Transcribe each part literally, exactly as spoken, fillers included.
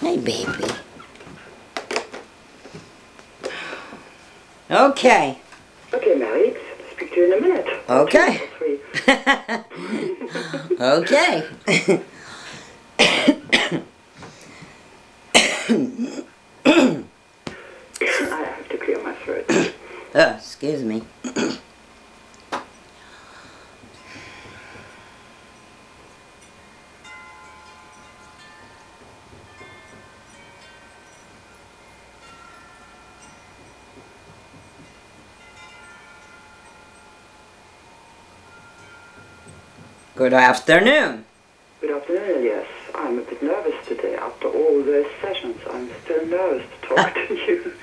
Hey, baby. Okay. Okay, Mary. Speak to you in a minute. Okay. Two or Okay. I have to clear my throat. Oh, excuse me. Good afternoon. Good afternoon, yes. I'm a bit nervous today. After all those sessions, I'm still nervous to talk to you.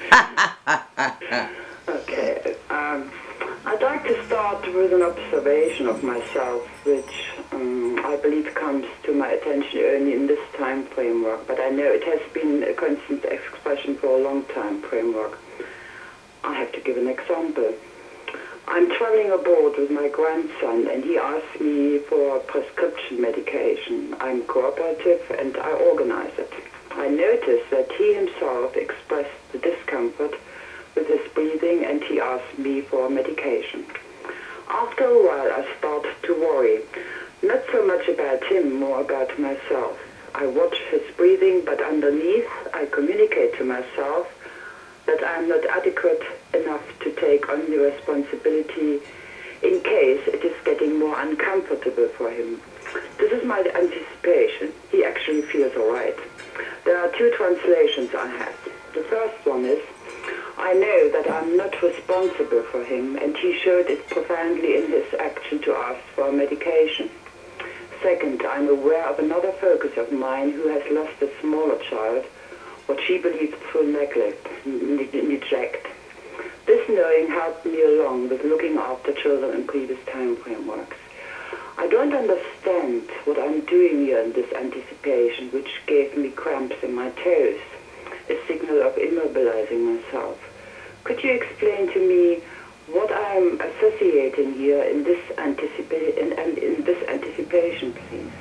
Okay. Um, I'd like to start with an observation of myself, which um, I believe comes to my attention only in this time framework, but I know it has been a constant expression for a long time framework. I have to give an example. I'm traveling abroad with my grandson, and he asked me for prescription medication. I'm cooperative, and I organize it. I noticed that he himself expressed the discomfort with his breathing, and he asked me for medication. After a while, I started to worry, not so much about him, more about myself. I watch his breathing, but underneath, I communicate to myself that I'm not adequate enough to take on the responsibility in case it is getting more uncomfortable for him. This is my anticipation. He actually feels all right. There are two translations I have. The first one is, I know that I'm not responsible for him, and he showed it profoundly in his action to ask for medication. Second, I'm aware of another focus of mine who has lost a smaller child, what she believes through neglect, neglect. This knowing helped me along with looking after children in previous time frameworks. I don't understand what I'm doing here in this anticipation, which gave me cramps in my toes, a signal of immobilizing myself. Could you explain to me what I'm associating here in this, anticipa- in, in, in this anticipation, please?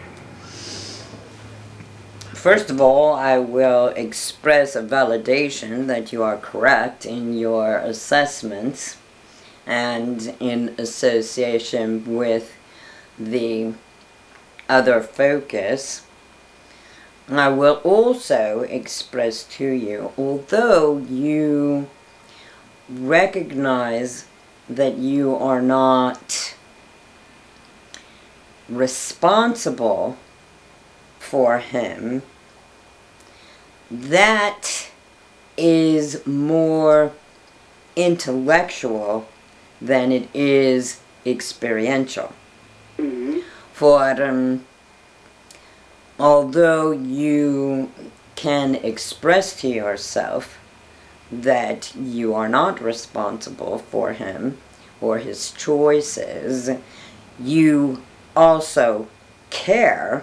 First of all, I will express a validation that you are correct in your assessments and in association with the other focus. I will also express to you, although you recognize that you are not responsible for him, that is more intellectual than it is experiential. Mm-hmm. For um, although you can express to yourself that you are not responsible for him or his choices, you also care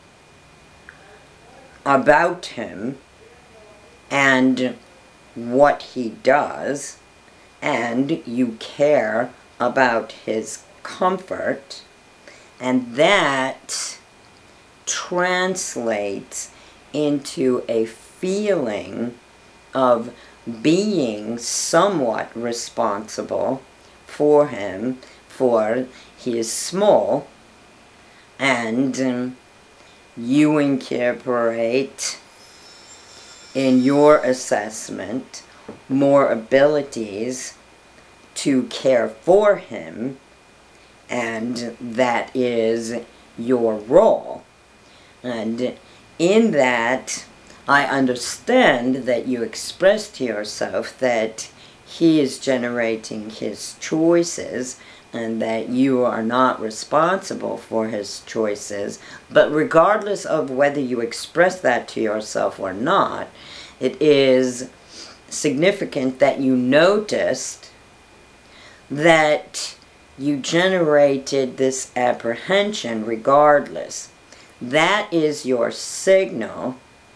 about him and what he does, and you care about his comfort, and that translates into a feeling of being somewhat responsible for him, for he is small, and um, you incorporate in your assessment more abilities to care for him, and that is your role. And in that, I understand that you express to yourself that he is generating his choices and that you are not responsible for his choices. But regardless of whether you express that to yourself or not, it is significant that you noticed that you generated this apprehension regardless. That is your signal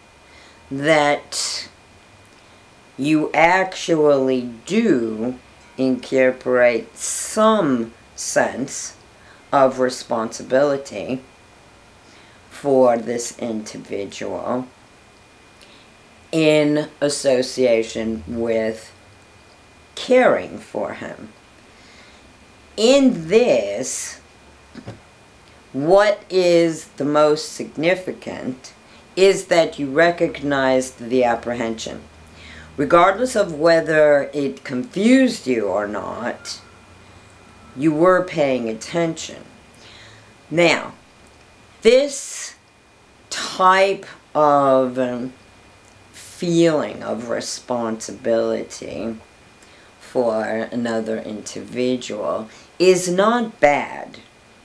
that you actually do incorporate some sense of responsibility for this individual. in association with caring for him. In this, what is the most significant is that you recognized the apprehension. Regardless of whether it confused you or not, you were paying attention. Now, this type of um, feeling of responsibility for another individual is not bad.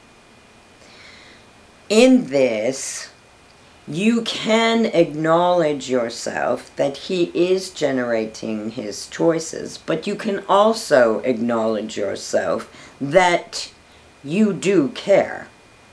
In this, you can acknowledge yourself that he is generating his choices, but you can also acknowledge yourself that you do care.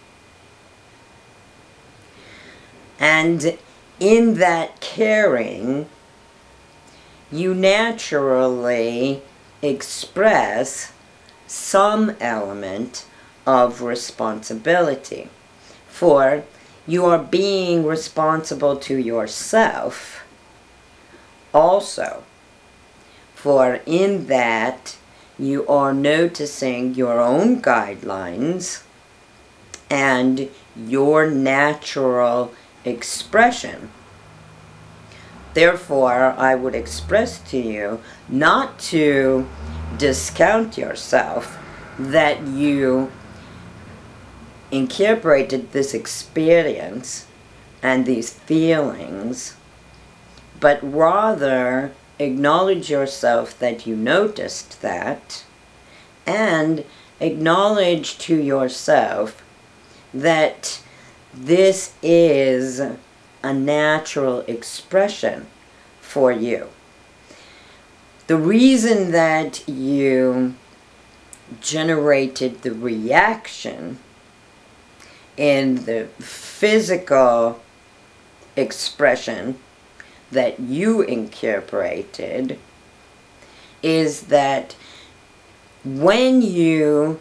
And in that caring, you naturally express some element of responsibility. For you are being responsible to yourself also. For in that, you are noticing your own guidelines and your natural expression. Therefore, I would express to you not to discount yourself, that you incorporated this experience and these feelings, but rather acknowledge yourself that you noticed that, and acknowledge to yourself that this is a natural expression for you. The reason that you generated the reaction in the physical expression that you incorporated is that when you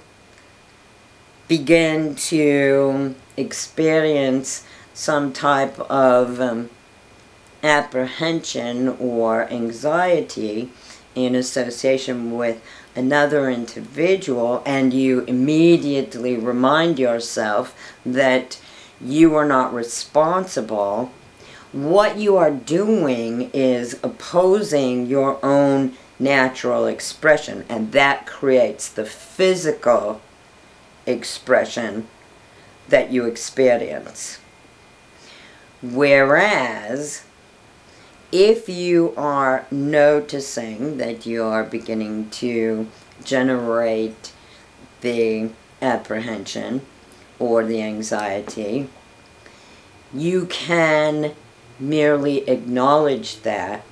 begin to experience some type of um, apprehension or anxiety in association with another individual, and you immediately remind yourself that you are not responsible, what you are doing is opposing your own natural expression, and that creates the physical expression that you experience. Whereas, if you are noticing that you are beginning to generate the apprehension or the anxiety, you can merely acknowledge that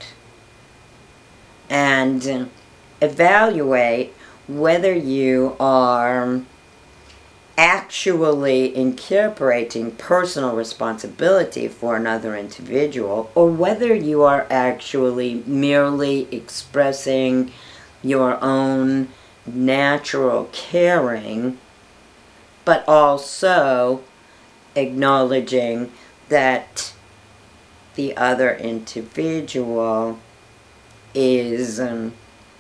and evaluate whether you are actually incorporating personal responsibility for another individual, or whether you are actually merely expressing your own natural caring, but also acknowledging that the other individual is um,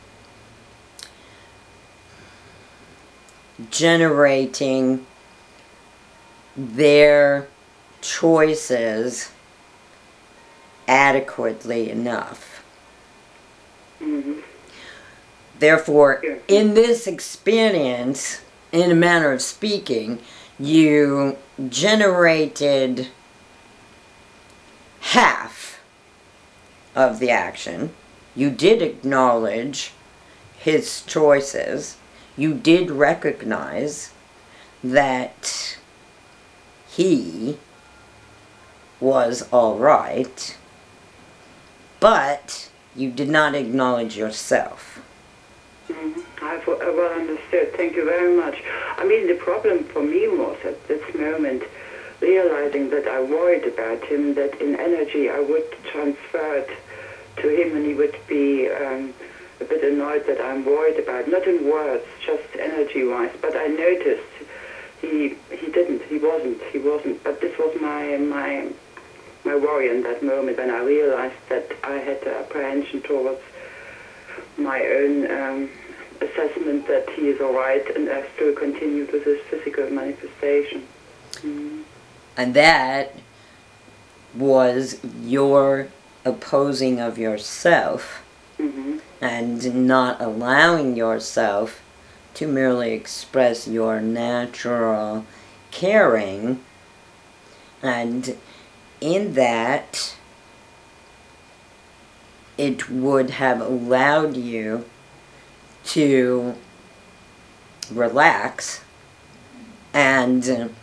generating their choices adequately enough. Mm-hmm. Therefore, in this experience, in a manner of speaking, you generated half of the action. You did acknowledge his choices. You did recognize that he was all right, but you did not acknowledge yourself. Mm-hmm. I've uh, well understood. Thank you very much. I mean, the problem for me was at this moment realizing that I worried about him, that in energy I would transfer it to him and he would be um, a bit annoyed that I'm worried about, not in words, just energy-wise, but I noticed he he didn't, he wasn't, he wasn't, but this was my, my my worry in that moment when I realized that I had the apprehension towards my own um, assessment that he is all right and I still continue with his physical manifestation. Mm. And that was your opposing of yourself, mm-hmm. and not allowing yourself to merely express your natural caring. And in that, it would have allowed you to relax and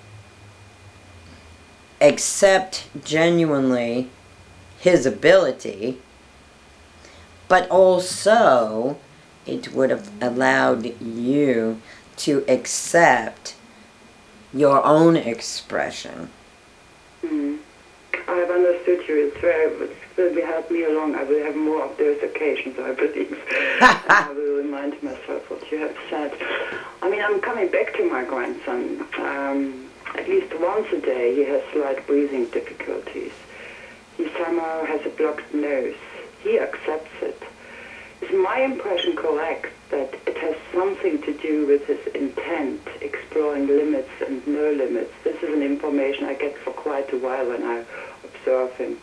accept genuinely his ability, but also it would have allowed you to accept your own expression. Mm. I have understood you. It's very, it will help me along. I will have more of those occasions, I believe. And I will remind myself what you have said. I mean, I'm coming back to my grandson. Um, at least once a day he has slight breathing difficulties. He somehow has a blocked nose. He accepts it. Is my impression correct that it has something to do with his intent, exploring limits and no limits? This is an information I get for quite a while when I observe him.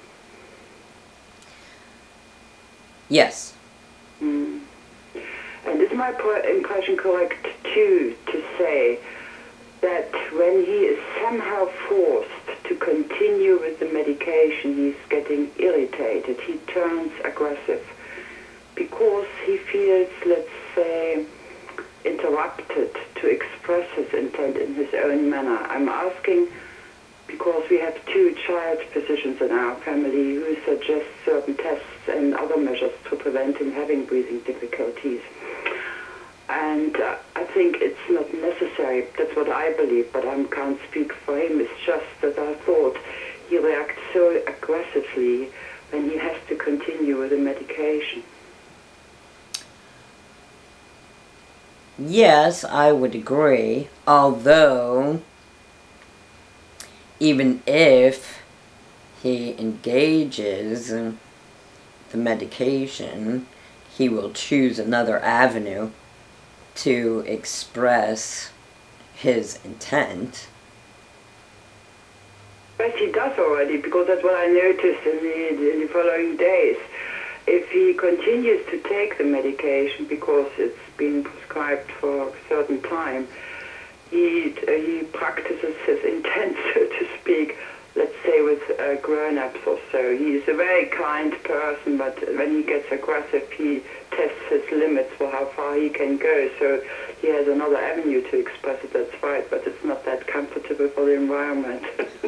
Yes. Mm. And is my impression correct, too, to say that when he is somehow forced to continue with the medication, he's getting irritated, he turns aggressive, because he feels, let's say, interrupted to express his intent in his own manner? I'm asking because we have two child physicians in our family who suggest certain tests and other measures to prevent him having breathing difficulties. And uh, I think it's not necessary. That's what I believe, but I can't speak for him. It's just that I thought he reacts so aggressively when he has to continue with the medication. Yes, I would agree. Although, even if he engages the medication, he will choose another avenue to express his intent. Yes, he does already, because that's what I noticed in the, in the following days. If he continues to take the medication because it's been prescribed for a certain time, he, uh, he practices his intent, so to speak, let's say with uh, grown-ups or so. He's a very kind person, but when he gets aggressive, he tests his limits for how far he can go. So he has another avenue to express it, that's right, but it's not that comfortable for the environment.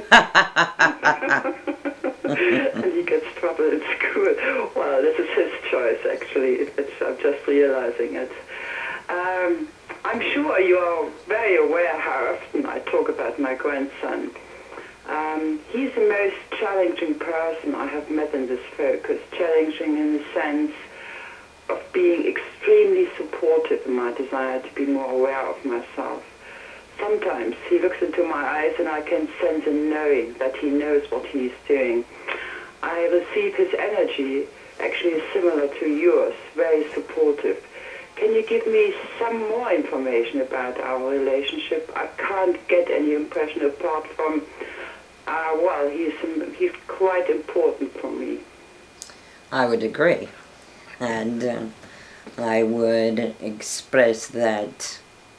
And he gets trouble in school. Well, this is his choice, actually. It, it's, I'm just realizing it. Um, I'm sure you are very aware how often I talk about my grandson. Um, he's the most challenging person I have met in this focus, challenging in the sense of being extremely supportive in my desire to be more aware of myself. Sometimes he looks into my eyes and I can sense a knowing that he knows what he's doing. I receive his energy, actually similar to yours, very supportive. Can you give me some more information about our relationship? I can't get any impression apart from Uh, well, he's, he's quite important for me. I would agree. And uh, I would express that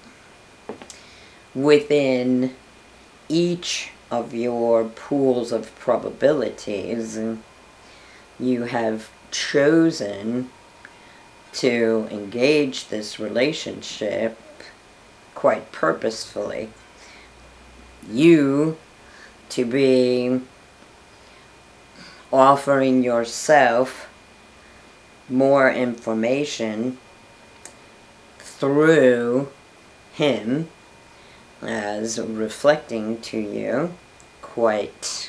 within each of your pools of probabilities, you have chosen to engage this relationship quite purposefully. You to be offering yourself more information through him as reflecting to you quite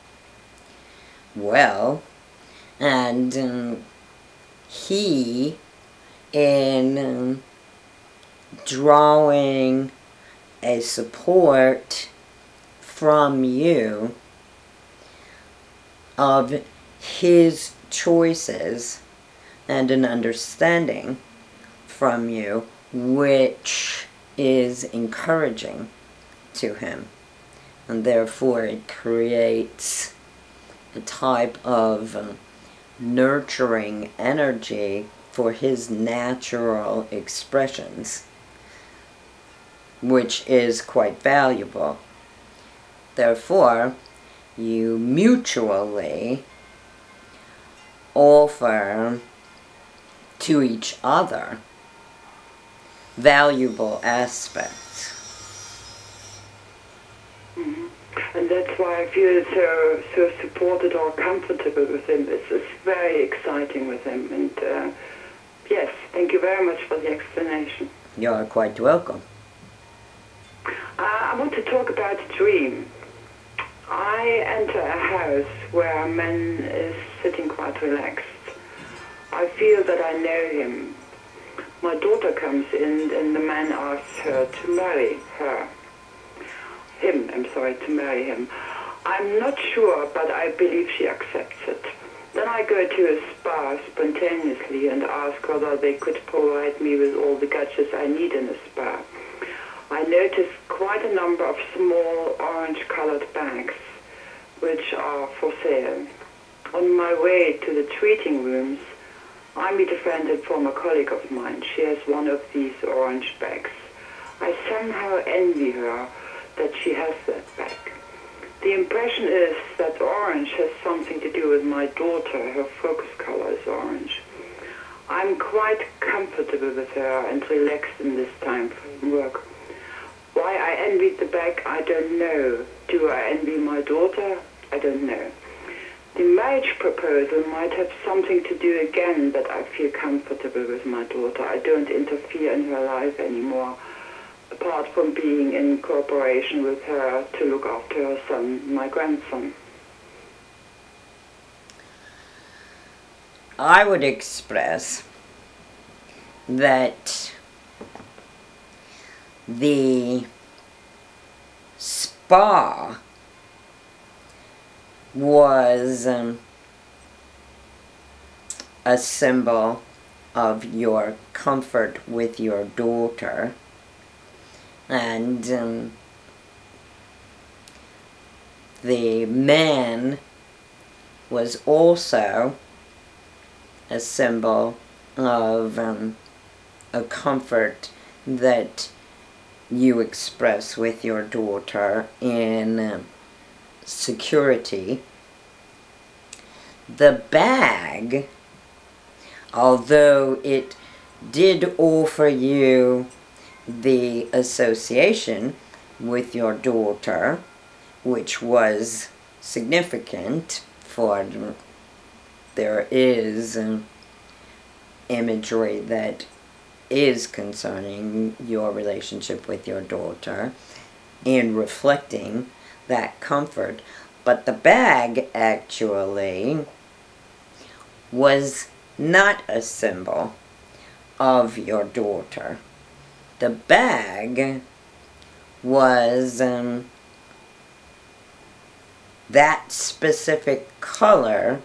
well, and um, he in um, drawing a support from you of his choices and an understanding from you which is encouraging to him, and therefore it creates a type of um, nurturing energy for his natural expressions, which is quite valuable. Therefore, you mutually offer to each other valuable aspects. Mm-hmm. And that's why I feel so so supported or comfortable with him. It's, it's very exciting with him. And uh, yes, thank you very much for the explanation. You're quite welcome. Uh, I want to talk about a dream. I enter a house where a man is sitting quite relaxed. I feel that I know him. My daughter comes in and the man asks her to marry her. Him, I'm sorry, to marry him. I'm not sure, but I believe she accepts it. Then I go to a spa spontaneously and ask whether they could provide me with all the gadgets I need in a spa. I notice quite a number of small orange-colored bags, which are for sale. On my way to the treating rooms, I meet a friend and former colleague of mine. She has one of these orange bags. I somehow envy her that she has that bag. The impression is that orange has something to do with my daughter. Her focus color is orange. I'm quite comfortable with her and relaxed in this time frame work. Why I envied the bag, I don't know. Do I envy my daughter? I don't know. The marriage proposal might have something to do again that I feel comfortable with my daughter. I don't interfere in her life anymore, apart from being in cooperation with her to look after her son, my grandson. I would express that the spa was um, a symbol of your comfort with your daughter, and um, the man was also a symbol of um, a comfort that you express with your daughter in um, security. The bag, although it did offer you the association with your daughter, which was significant, for there is um, imagery that is concerning your relationship with your daughter in reflecting that comfort. But the bag actually was not a symbol of your daughter. The bag was um, that specific color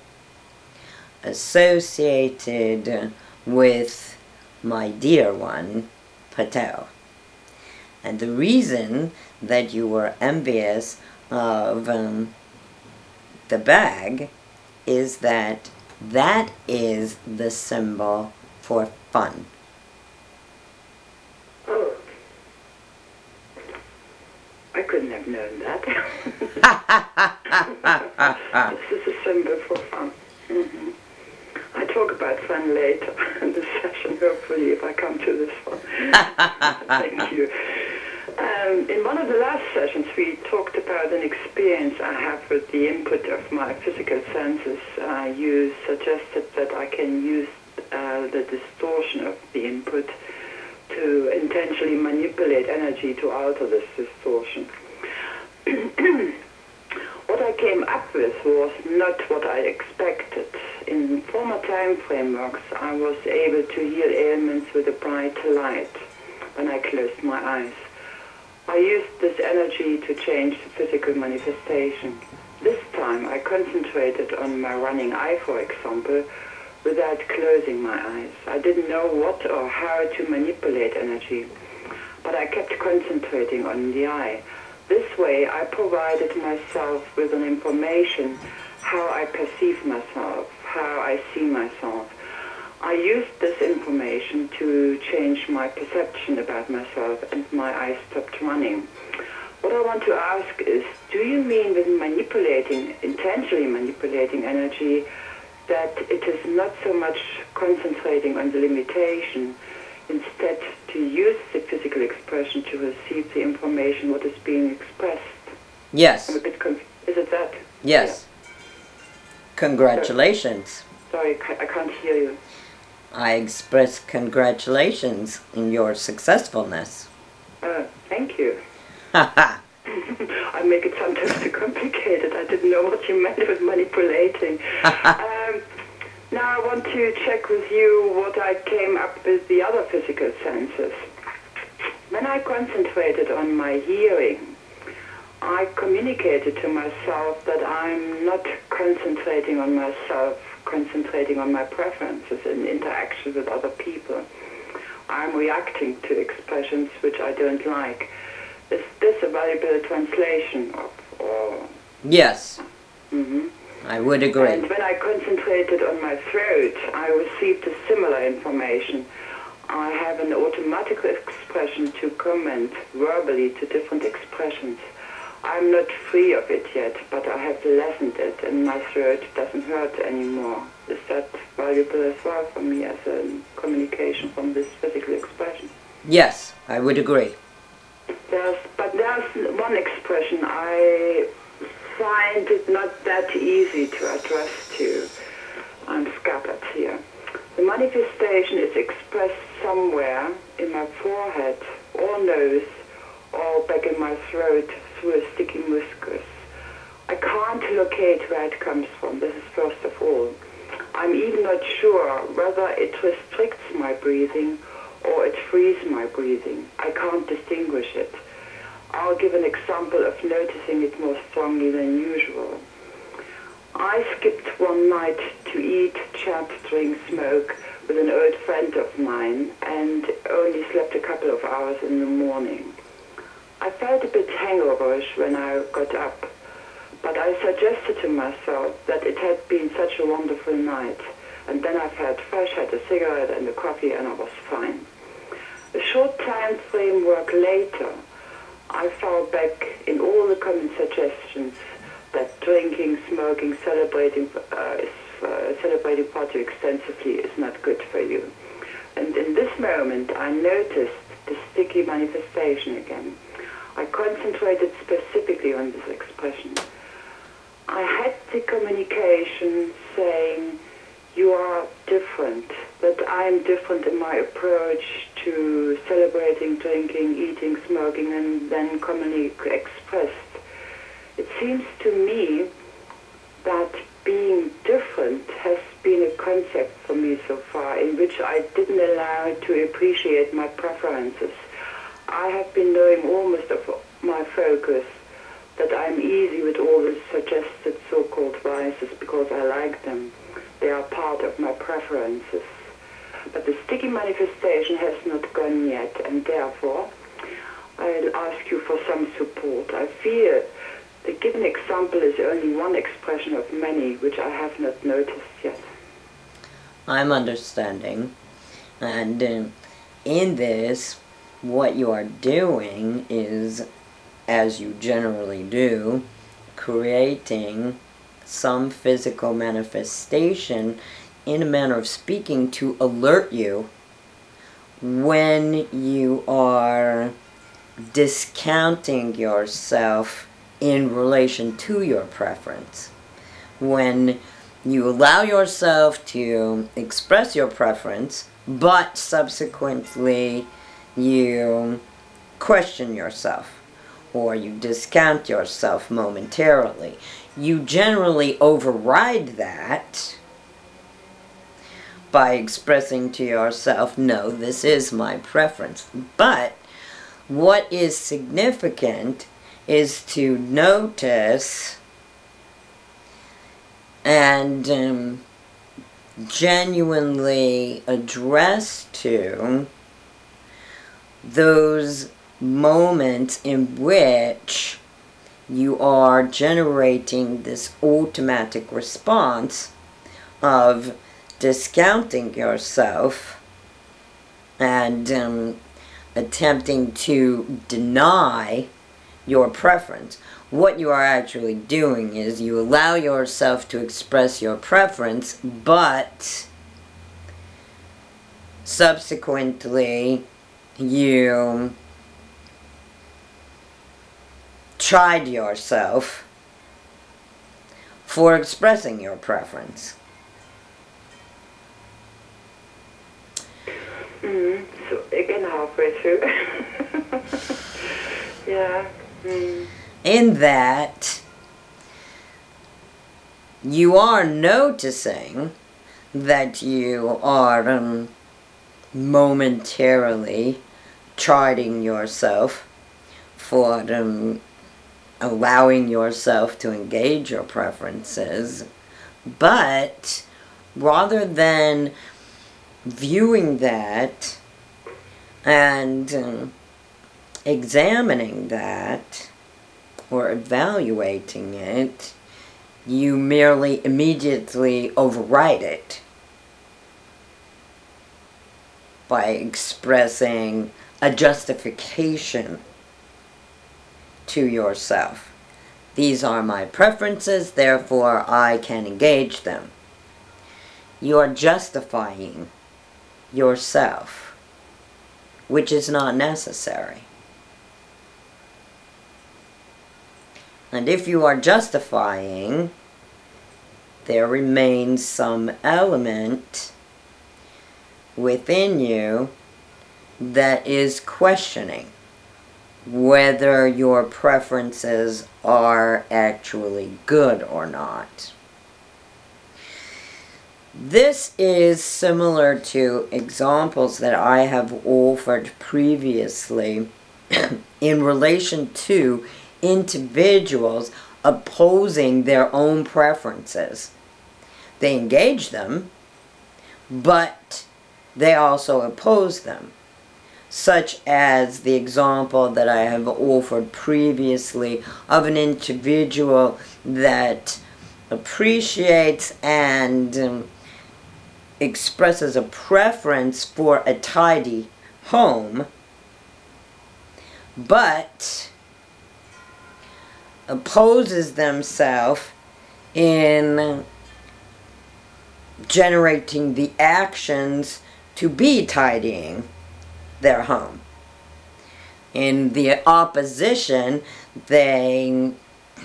associated with my dear one, Patel. And the reason that you were envious of um, the bag is that that is the symbol for fun. Oh, I couldn't have known that. This is a symbol for fun. Mm-hmm. I talk about fun later in the session, hopefully, if I come to this one. Thank you. Um, in one of the last sessions, we talked about an experience I have with the input of my physical senses. Uh, you suggested that I can use uh, the distortion of the input to intentionally manipulate energy to alter this distortion. What I came up with was not what I expected. In former time frameworks, I was able to heal ailments with a bright light when I closed my eyes. I used this energy to change the physical manifestation. This time, time I concentrated on my running eye, for example, without closing my eyes. I didn't know what or how to manipulate energy, but I kept concentrating on the eye. This way I provided myself with an information how I perceive myself, how I see myself. I used this information to change my perception about myself, and my eyes stopped running. What I want to ask is, do you mean with manipulating, intentionally manipulating energy, that it is not so much concentrating on the limitation, instead to use the physical expression to receive the information what is being expressed? Yes. I'm a bit confused. Is it that? Yes. Yeah. Congratulations. Sorry, I can't hear you. I express congratulations in your successfulness. Oh, thank you. Haha. I make it sometimes too complicated. I didn't know what you meant with manipulating. um, now I want to check with you what I came up with the other physical senses. When I concentrated on my hearing, I communicated to myself that I'm not concentrating on myself, concentrating on my preferences in interaction with other people. I'm reacting to expressions which I don't like. Is this a valuable translation of, or? Yes. Mm-hmm. I would agree. And when I concentrated on my throat, I received a similar information. I have an automatic expression to comment verbally to different expressions. I'm not free of it yet, but I have lessened it, and my throat doesn't hurt anymore. Is that valuable as well for me as a communication from this physical expression? Yes, I would agree. There's, but there's one expression I find it not that easy to address to. I'm scattered here. The manifestation is expressed somewhere in my forehead or nose or back in my throat through a sticky mucus. I can't locate where it comes from. This is first of all. I'm even not sure whether it restricts my breathing or it frees my breathing. I can't distinguish it. I'll give an example of noticing it more strongly than usual. I skipped one night to eat, chat, drink, smoke with an old friend of mine and only slept a couple of hours in the morning. I felt a bit hangoverish when I got up, but I suggested to myself that it had been such a wonderful night, and then I felt fresh, had a cigarette and a coffee, and I was fine. A short time framework later, I fell back in all the common suggestions that drinking, smoking, celebrating, uh, is, uh, celebrating far too extensively is not good for you. And in this moment, I noticed the sticky manifestation again. I concentrated specifically on this expression. I had the communication saying, you are different, that I am different in my approach to celebrating, drinking, eating, smoking, and then commonly expressed. It seems to me that being different has been a concept for me so far, in which I didn't allow to appreciate my preferences. I have been knowing almost of my focus that I'm easy with all the suggested so-called vices because I like them. They are part of my preferences. But the sticky manifestation has not gone yet, and therefore I'll ask you for some support. I fear the given example is only one expression of many, which I have not noticed yet. I'm understanding. And uh, in this, what you are doing is, as you generally do, creating some physical manifestation in a manner of speaking to alert you when you are discounting yourself in relation to your preference. When you allow yourself to express your preference, but subsequently you question yourself, or you discount yourself momentarily. You generally override that by expressing to yourself, no, this is my preference. But what is significant is to notice and um, genuinely address to those moments in which you are generating this automatic response of discounting yourself and um, attempting to deny your preference. What you are actually doing is you allow yourself to express your preference, but subsequently you chide yourself for expressing your preference. Mm, so again, halfway through. Yeah. Mm. In that you are noticing that you are um, momentarily chiding yourself for um, allowing yourself to engage your preferences, but rather than viewing that and um, examining that or evaluating it, you merely immediately override it by expressing a justification to yourself. These are my preferences, therefore I can engage them. You are justifying yourself, which is not necessary. And if you are justifying, there remains some element within you that is questioning whether your preferences are actually good or not. This is similar to examples that I have offered previously in relation to individuals opposing their own preferences. They engage them, but they also oppose them. Such as the example that I have offered previously of an individual that appreciates and um, expresses a preference for a tidy home, but opposes themselves in generating the actions to be tidying their home. In the opposition, they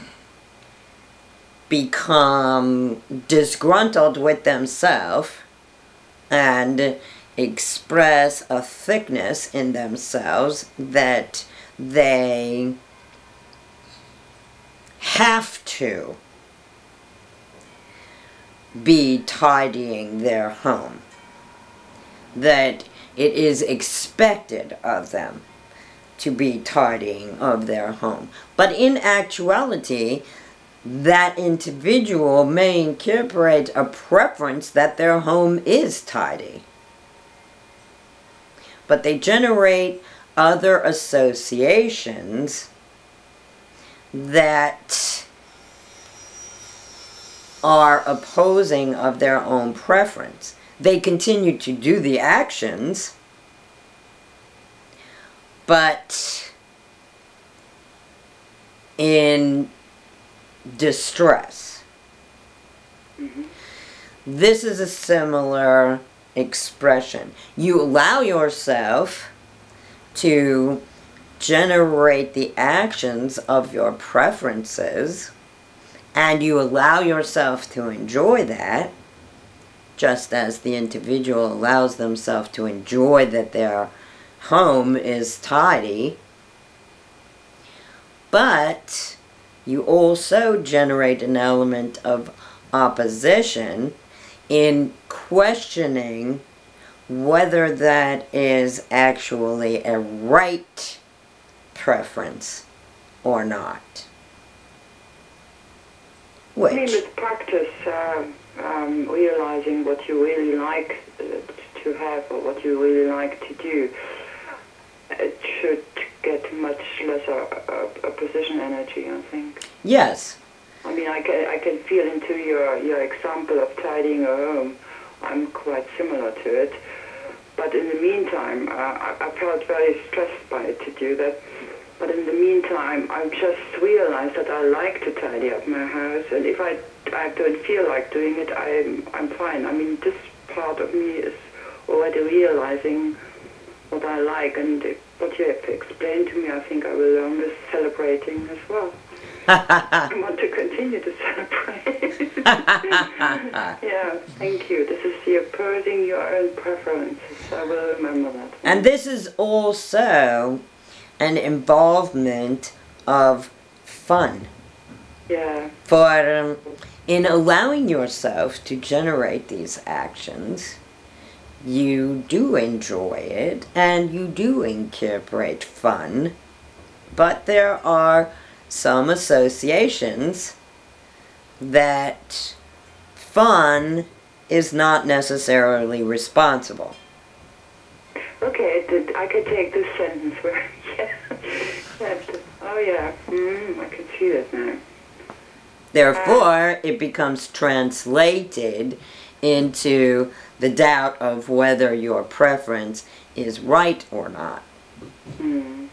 become disgruntled with themselves and express a thickness in themselves that they have to be tidying their home, that it is expected of them to be tidying of their home. But in actuality, that individual may incorporate a preference that their home is tidy. But they generate other associations that are opposing of their own preference. They continue to do the actions, but in distress. Mm-hmm. This is a similar expression. You allow yourself to generate the actions of your preferences, and you allow yourself to enjoy that, just as the individual allows themselves to enjoy that their home is tidy. But you also generate an element of opposition in questioning whether that is actually a right preference or not. Which? I mean, with practice, uh, um, realizing what you really like uh, to have or what you really like to do, it should get much less a, a, a position energy, I think. Yes. I mean, I can, I can feel into your, your example of tidying a home. I'm quite similar to it. But in the meantime, uh, I, I felt very stressed by it to do that. But in the meantime, I just realized that I like to tidy up my house. And if I, I don't feel like doing it, I'm, I'm fine. I mean, this part of me is already realizing what I like. And what you have to explain to me, I think I will learn this celebrating as well. I want to continue to celebrate. Yeah, thank you. This is the opposing your own preferences. I will remember that. And this is also an involvement of fun. Yeah. For um, in allowing yourself to generate these actions, you do enjoy it and you do incorporate fun, but there are some associations that fun is not necessarily responsible. Okay, th- I could take this sentence where, yeah, that's, oh yeah, mm, I can see that now. Therefore, uh, it becomes translated into the doubt of whether your preference is right or not. Mm.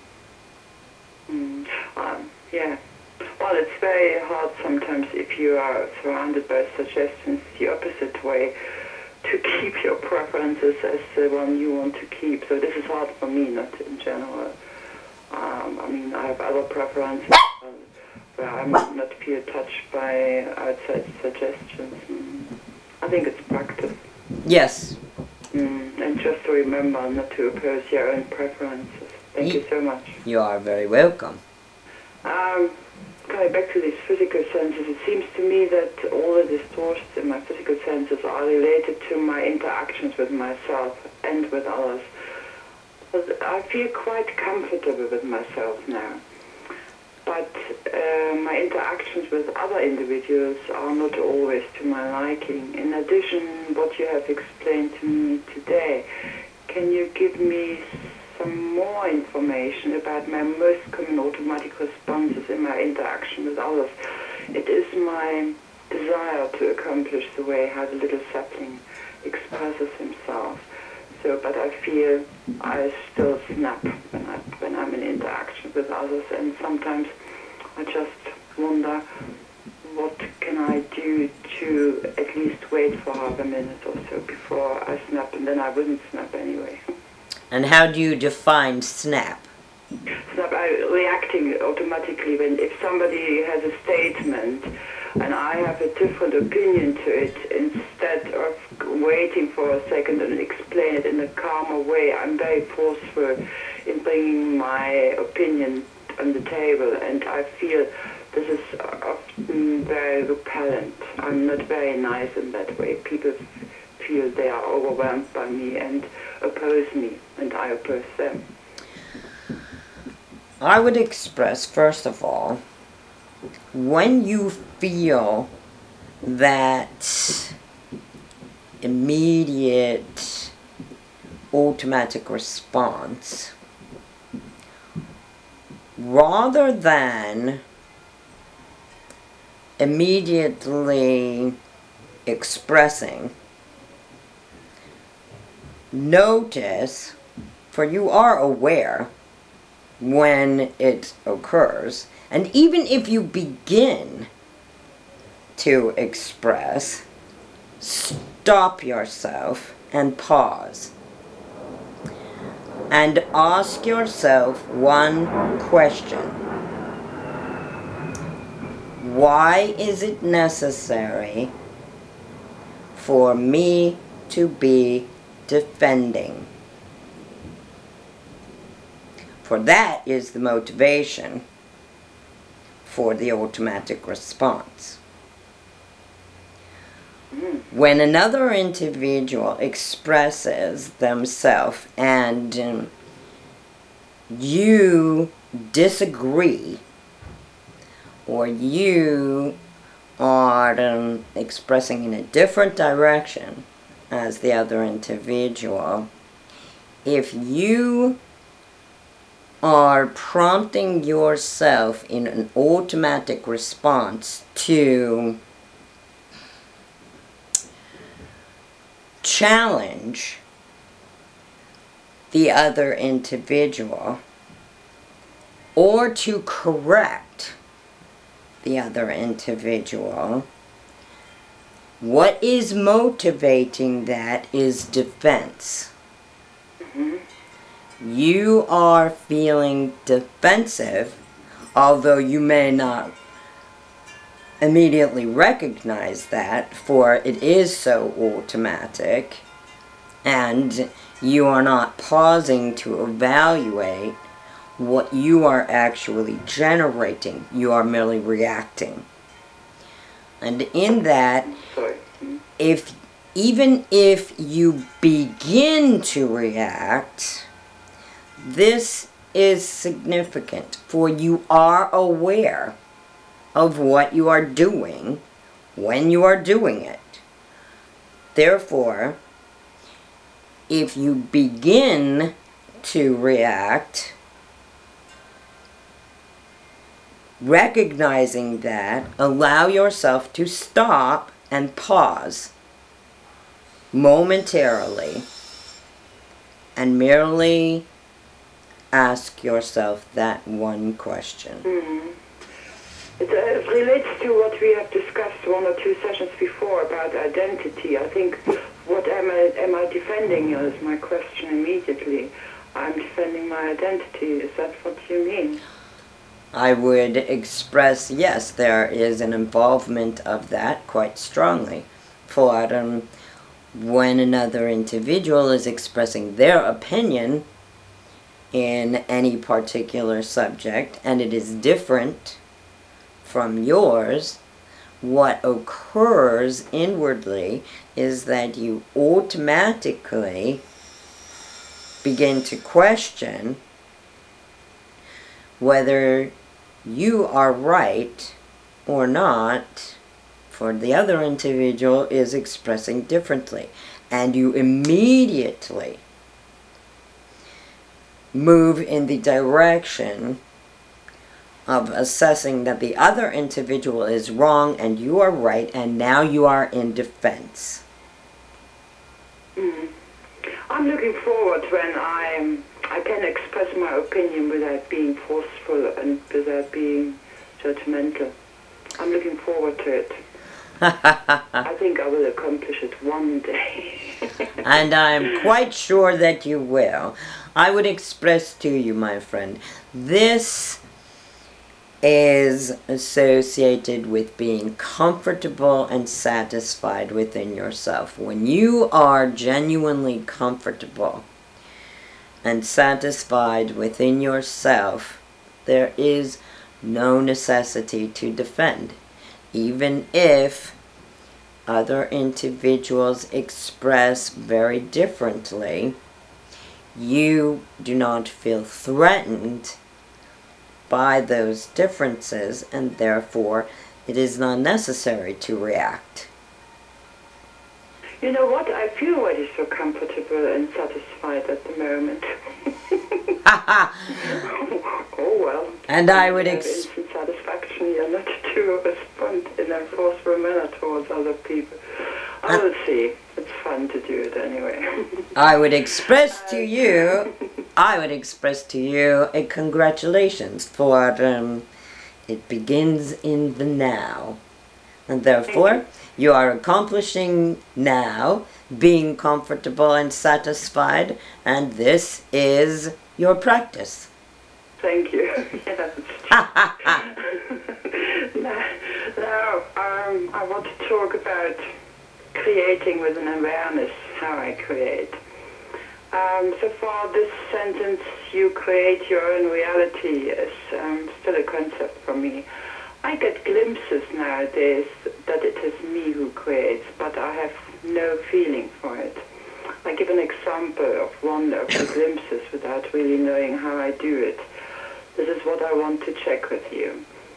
Mm. Um, yeah. Well, it's very hard sometimes if you are surrounded by suggestions the opposite way to keep your preferences as the one you want to keep. So this is hard for me, not in general. Um, I mean, I have other preferences uh, where I might not feel touched by outside suggestions. Mm. I think it's practice. Yes. Mm. And just to remember not to oppose your own preferences. Thank you so much. You are very welcome. Um, Going back to these physical senses, it seems to me that all the distortions in my physical senses are related to my interactions with myself and with others. But I feel quite comfortable with myself now. But uh, my interactions with other individuals are not always to my liking. In addition, what you have explained to me today, can you give me some more information about my most common automatic responses in my interaction with others? It is my desire to accomplish the way how the little sapling expresses himself. So, but I feel I still snap when, I, when I'm in interaction with others, and sometimes I just wonder what can I do to at least wait for half a minute or so before I snap, and then I wouldn't snap anyway. And how do you define snap? Snap, I reacting automatically when if somebody has a statement and I have a different opinion to it, instead of waiting for a second and explain it in a calmer way, I'm very forceful in bringing my opinion on the table, and I feel this is often very repellent. I'm not very nice in that way. People feel they are overwhelmed by me and oppose me, and I oppose them. I would express, first of all, when you feel that immediate automatic response, rather than immediately expressing, notice, for you are aware when it occurs, and even if you begin to express, stop yourself and pause and ask yourself one question. Why is it necessary for me to be defending? For that is the motivation for the automatic response. When another individual expresses themselves and um, you disagree, or you are are um, expressing in a different direction as the other individual, if you are prompting yourself in an automatic response to challenge the other individual or to correct the other individual, what is motivating that is defense. Mm-hmm. You are feeling defensive, although you may not immediately recognize that, for it is so automatic, and you are not pausing to evaluate what you are actually generating. You are merely reacting. And in that, Sorry. if even if you begin to react, this is significant, for you are aware of what you are doing when you are doing it. Therefore, if you begin to react, recognizing that, allow yourself to stop and pause momentarily and merely ask yourself that one question. Mm. It uh, relates to what we have discussed one or two sessions before about identity. I think, what am I, am I defending is my question immediately. I'm defending my identity. Is that what you mean? I would express, yes, there is an involvement of that quite strongly. For um, when another individual is expressing their opinion in any particular subject, and it is different from yours, what occurs inwardly is that you automatically begin to question whether you are right or not, for the other individual is expressing differently. And you immediately move in the direction of assessing that the other individual is wrong and you are right, and now you are in defense. Mm. I'm looking forward when I'm, I can express my opinion without being forceful and without being judgmental. I'm looking forward to it. I think I will accomplish it one day. And I'm quite sure that you will. I would express to you, my friend, this is associated with being comfortable and satisfied within yourself. When you are genuinely comfortable and satisfied within yourself, there is no necessity to defend. Even if other individuals express very differently, you do not feel threatened by those differences, and therefore it is not necessary to react. You know what? I feel already so comfortable and satisfied at the moment. Oh well. And I would have ex- instant satisfaction, yeah, not to respond in a forceful manner towards other people. I will see. It's fun to do it anyway. I would express to you, I would express to you a congratulations, for um, it begins in the now. And therefore, you are accomplishing now, being comfortable and satisfied, and this is your practice. Thank you. Yes. now, now um, I want to talk about creating with an awareness, how I create. Um, so far, this sentence, you create your own reality, is um, still a concept for me. I get glimpses nowadays that it is me who creates, but I have no feeling for it. I give an example of one of the glimpses without really knowing how I do it. This is what I want to check with you.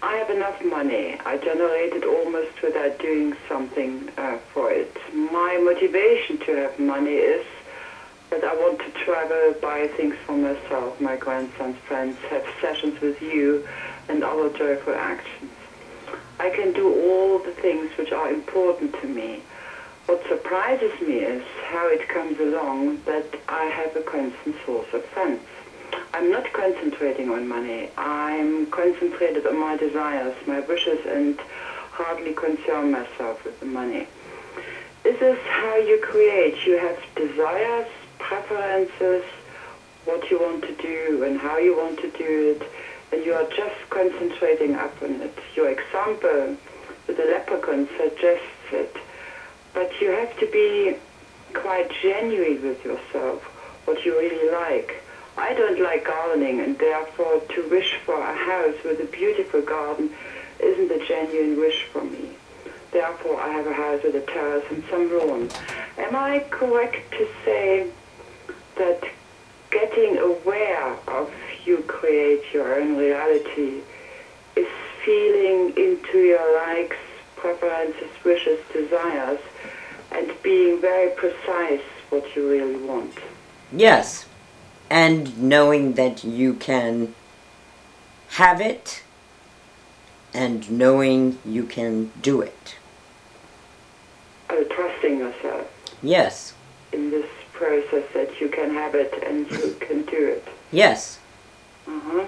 I have enough money. I generate it almost without doing something uh, for it. My motivation to have money is that I want to travel, buy things for myself, my grandson's friends, have sessions with you, and other joyful actions. I can do all the things which are important to me. What surprises me is how it comes along that I have a constant source of funds. I'm not concentrating on money. I'm concentrated on my desires, my wishes, and hardly concern myself with the money. This is how you create. You have desires, preferences, what you want to do and how you want to do it, and you are just concentrating upon it. Your example with the leprechaun suggests it, but you have to be quite genuine with yourself, what you really like. I don't like gardening, and therefore to wish for a house with a beautiful garden isn't a genuine wish for me. Therefore I have a house with a terrace and some lawn. Am I correct to say that getting aware of you create your own reality is feeling into your likes, preferences, wishes, desires, and being very precise what you really want? Yes. And knowing that you can have it, and knowing you can do it. Oh, trusting yourself. Yes. In this process that you can have it and you can do it. Yes. Uh-huh.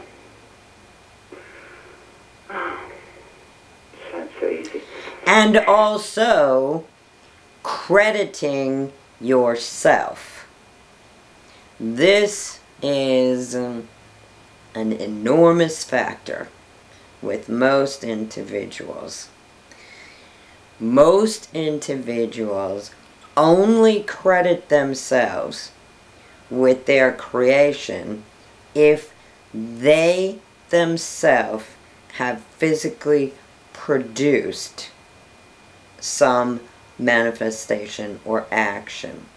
Oh, sounds so easy. And also crediting yourself. This is um, an enormous factor with most individuals. Most individuals only credit themselves with their creation if they themselves have physically produced some manifestation or action.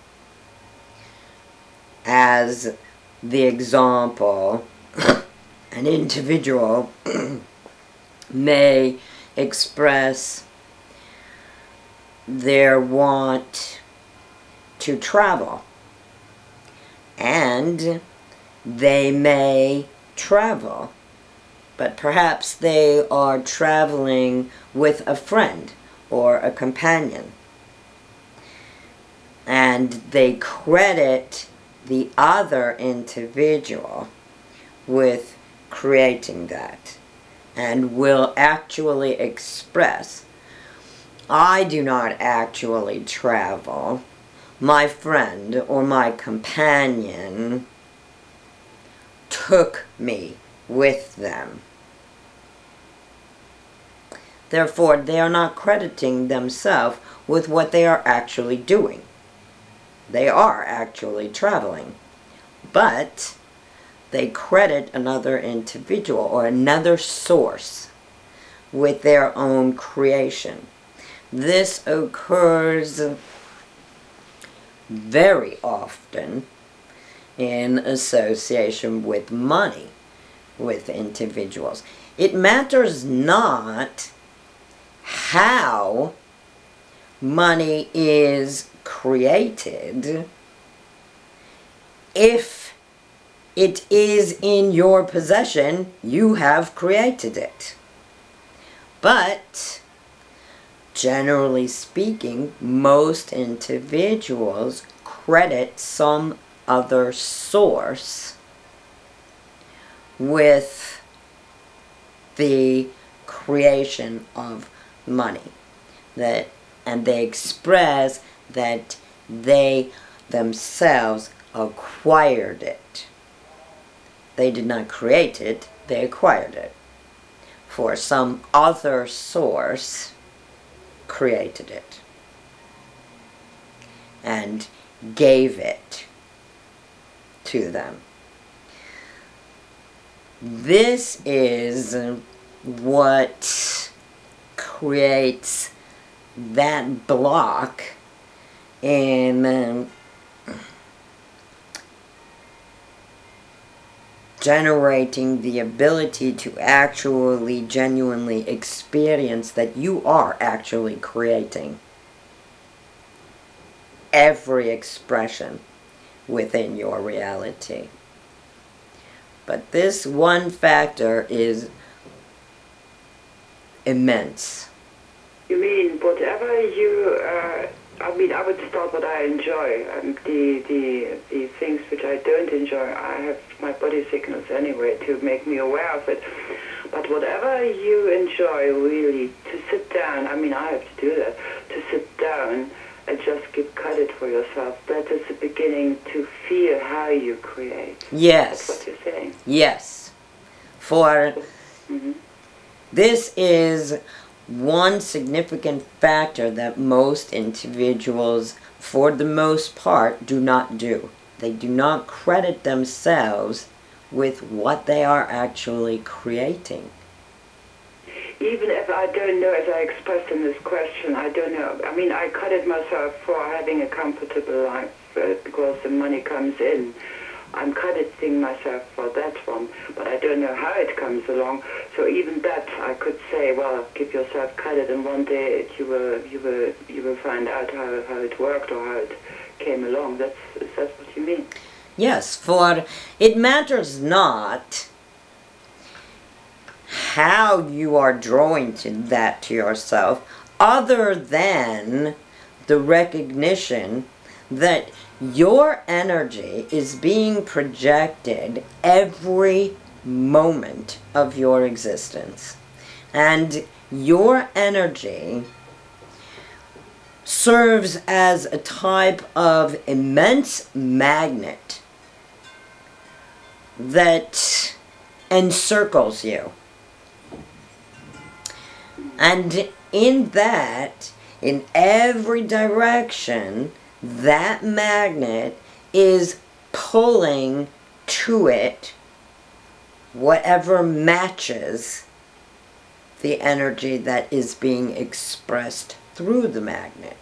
As the example, an individual may express their want to travel, and they may travel, but perhaps they are traveling with a friend or a companion, and they credit the other individual with creating that, and will actually express, I do not actually travel. My friend or my companion took me with them. Therefore, they are not crediting themselves with what they are actually doing. They are actually traveling, but they credit another individual or another source with their own creation. This occurs very often in association with money with individuals. It matters not how money is created if it is in your possession. You have created it. But generally speaking, most individuals credit some other source with the creation of money, that, and they express that they themselves acquired it. They did not create it, they acquired it. For some other source created it and gave it to them. This is what creates that block in um, generating the ability to actually genuinely experience that you are actually creating every expression within your reality. But this one factor is immense. You mean whatever you, uh, I mean, I would start what I enjoy. Um, the, the, the things which I don't enjoy, I have my body signals anyway to make me aware of it. But whatever you enjoy, really, to sit down, I mean, I have to do that, to sit down and just get credit for yourself. That is the beginning to feel how you create. Yes. That's what you're saying. Yes. For Mm-hmm. this is one significant factor that most individuals, for the most part, do not do. They do not credit themselves with what they are actually creating. Even if I don't know, as I expressed in this question, I don't know. I mean, I credit myself for having a comfortable life uh, because the money comes in. I'm crediting myself for that one, but I don't know how it comes along. So even that, I could say, well, give yourself credit, and one day you will, you will, you will find out how, how it worked or how it came along. That's is that what you mean? Yes, for it matters not how you are drawing to that to yourself, other than the recognition that your energy is being projected every moment of your existence. And your energy serves as a type of immense magnet that encircles you. And in that, in every direction, that magnet is pulling to it whatever matches the energy that is being expressed through the magnet.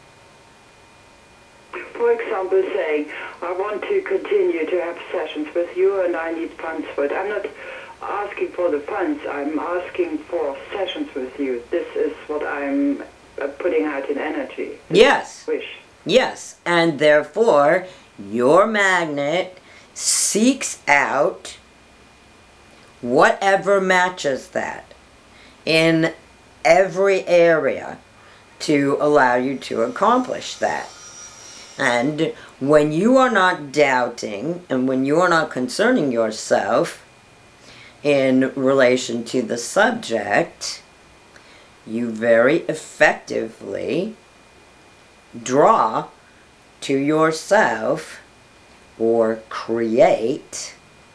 For example, saying, I want to continue to have sessions with you and I need funds for it. I'm not asking for the funds, I'm asking for sessions with you. This is what I'm uh, putting out in energy. Yes. Wish. Yes, and therefore your magnet seeks out whatever matches that in every area to allow you to accomplish that. And when you are not doubting and when you are not concerning yourself in relation to the subject, you very effectively draw to yourself or create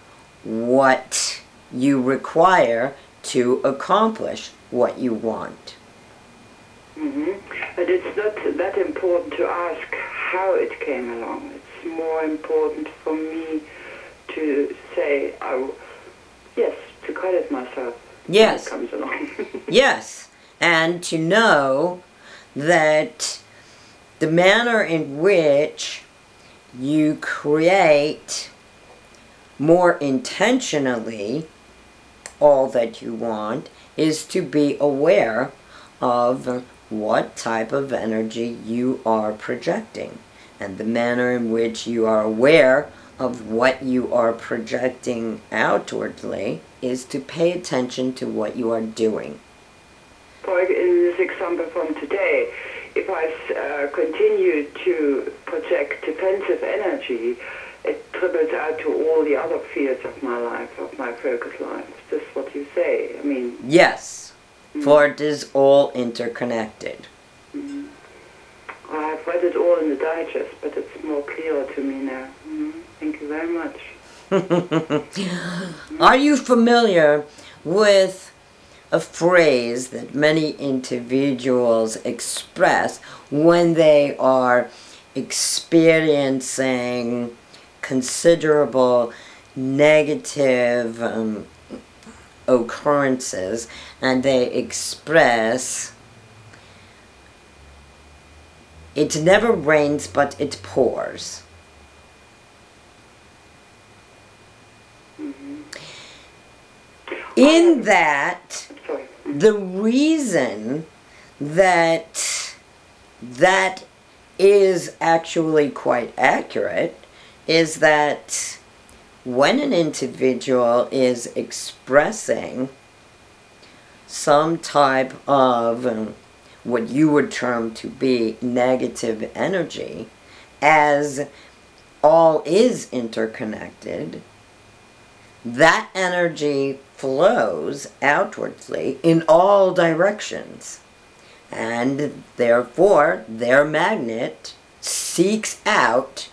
what you require to accomplish what you want. Mm-hmm. But it's not that important to ask how it came along. It's more important for me to say, oh, yes, to credit myself. Yes. How it comes along. Yes. And to know that the manner in which you create more intentionally all that you want is to be aware of what type of energy you are projecting. And the manner in which you are aware of what you are projecting outwardly is to pay attention to what you are doing. For in this example from today, if I uh, continue to project defensive energy, it dribbles out to all the other fields of my life, of my focus life. Is this what you say? I mean... Yes, mm-hmm. For it is all interconnected. Mm-hmm. I have read it all in the digest, but it's more clear to me now. Mm-hmm. Thank you very much. Mm-hmm. Are you familiar with a phrase that many individuals express when they are experiencing considerable negative um, occurrences, and they express, it never rains but it pours? Mm-hmm. In that, Sorry. the reason that that is actually quite accurate is that when an individual is expressing some type of um, what you would term to be negative energy, as all is interconnected, that energy flows outwardly in all directions. And therefore, their magnet seeks out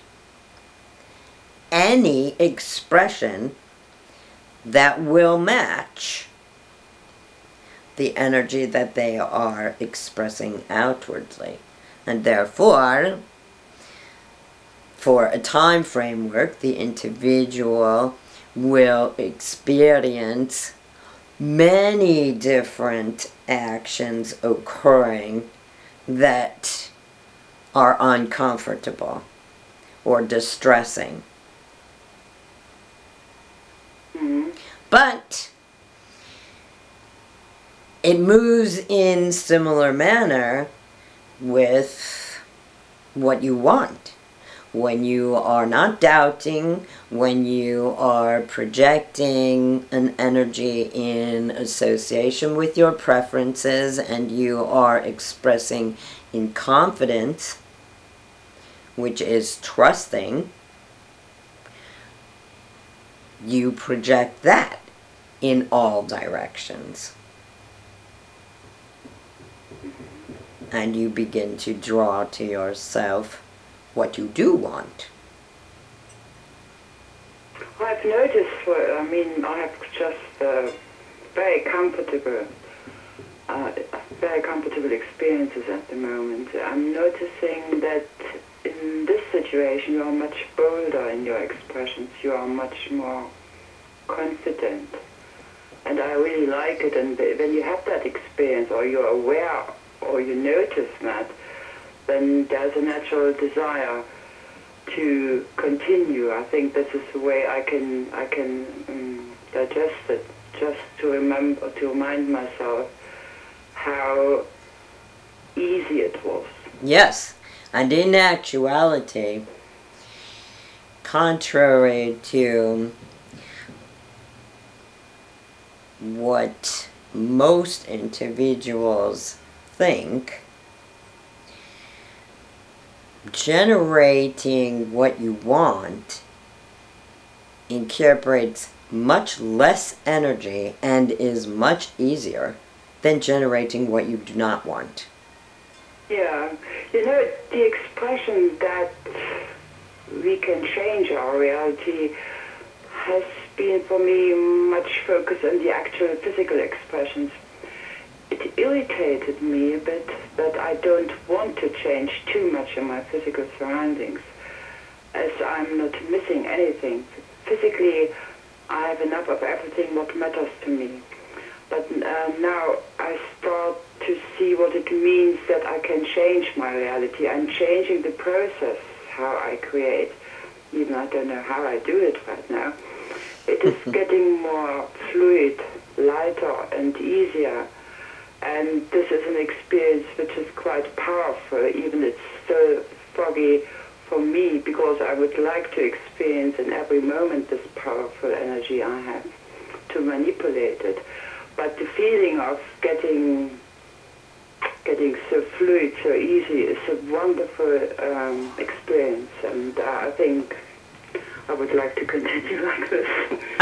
any expression that will match the energy that they are expressing outwardly. And therefore, for a time framework, the individual will experience many different actions occurring that are uncomfortable or distressing. Mm-hmm. But it moves in similar manner with what you want. When you are not doubting, when you are projecting an energy in association with your preferences, and you are expressing in confidence, which is trusting, you project that in all directions. And you begin to draw to yourself what you do want. I've noticed, for, I mean, I have just uh, very comfortable, uh, very comfortable experiences at the moment. I'm noticing that in this situation you are much bolder in your expressions, you are much more confident. And I really like it, and when you have that experience, or you're aware, or you notice that, then there's a natural desire to continue. I think this is the way I can I can um, digest it, just to remember, to remind myself how easy it was. Yes, and in actuality, contrary to what most individuals think, generating what you want incorporates much less energy and is much easier than generating what you do not want. Yeah, you know, the expression that we can change our reality has been for me much focused on the actual physical expressions. It irritated me a bit that I don't want to change too much in my physical surroundings, as I'm not missing anything. Physically, I have enough of everything what matters to me. But uh, now I start to see what it means that I can change my reality. I'm changing the process, how I create. Even I don't know how I do it right now. It is getting more fluid, lighter and easier. And this is an experience which is quite powerful, even it's still foggy for me, because I would like to experience in every moment this powerful energy I have to manipulate it. But the feeling of getting getting so fluid, so easy, is a wonderful um, experience, and uh, I think I would like to continue like this.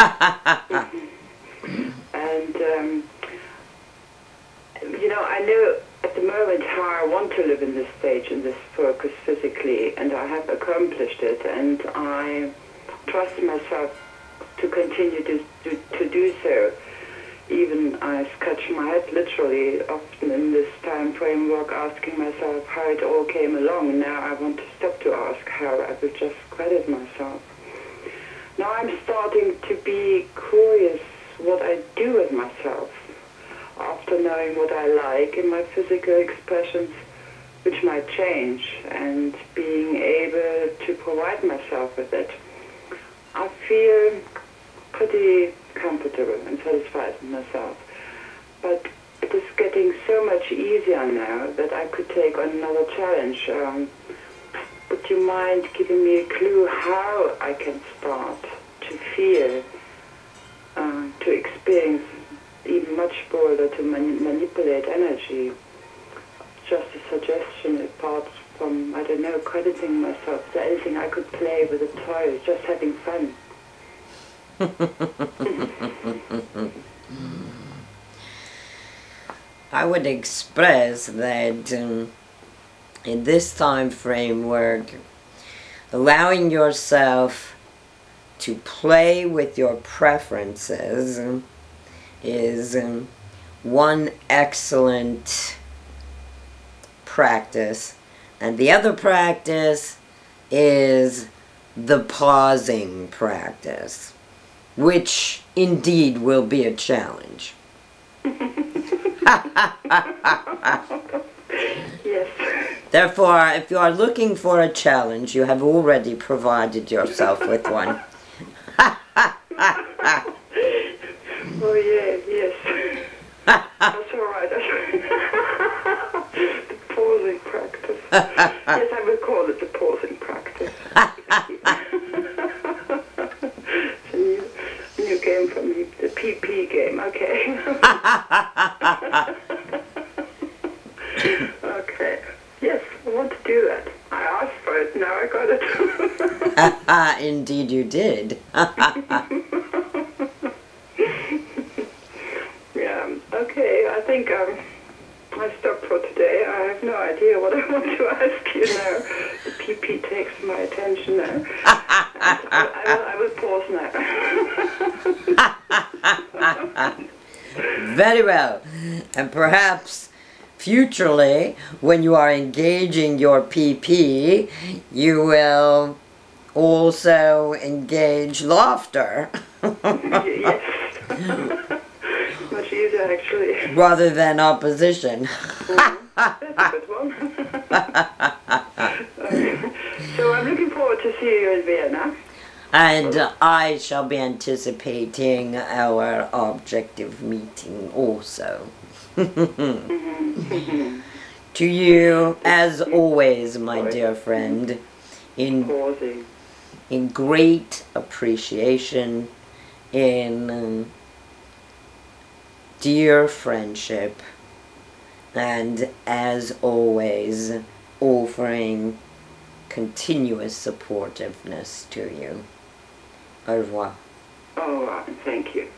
And um, you know, I know at the moment how I want to live in this stage, in this focus physically, and I have accomplished it, and I trust myself to continue to, to, to do so. Even I scratch my head literally often in this time framework, asking myself how it all came along, and now I want to stop to ask how I will just credit myself. Now I'm starting to be curious what I do with myself after knowing what I like in my physical expressions, which might change, and being able to provide myself with it. I feel pretty comfortable and satisfied with myself. But it is getting so much easier now that I could take on another challenge. Um, would you mind giving me a clue how I can start to feel, uh, to experience even much bolder, to mani- manipulate energy? Just a suggestion apart from, I don't know, crediting myself. Is there anything I could play with a toy, just having fun? I would express that um, in this time framework, allowing yourself to play with your preferences um, is um, one excellent practice, and the other practice is the pausing practice, which indeed will be a challenge. Yes. Therefore, if you are looking for a challenge, you have already provided yourself with one. Oh yeah, yes. That's all right. The pausing practice. Yes, I will call it the pausing practice. It's a new, new game for me, the P P game. Okay. Okay. Yes, I want to do that. I asked for it. Now I got it. Indeed, you did. Yeah. Okay. I think um, I stop for today. I have no idea what I want to ask you now. The P P takes my attention now. I, I, will, I will pause now. Very well. And perhaps futurely, when you are engaging your P P, you will also engage laughter. Yes. Much easier, actually. Rather than opposition. Mm, that's a good one. Okay. So I'm looking forward to see you in Vienna. And uh, I shall be anticipating our objective meeting also. Mm-hmm. To you, as always, my dear friend, in, Pausing. in great appreciation, in um, dear friendship, and as always, offering continuous supportiveness to you. Au revoir. Oh, thank you.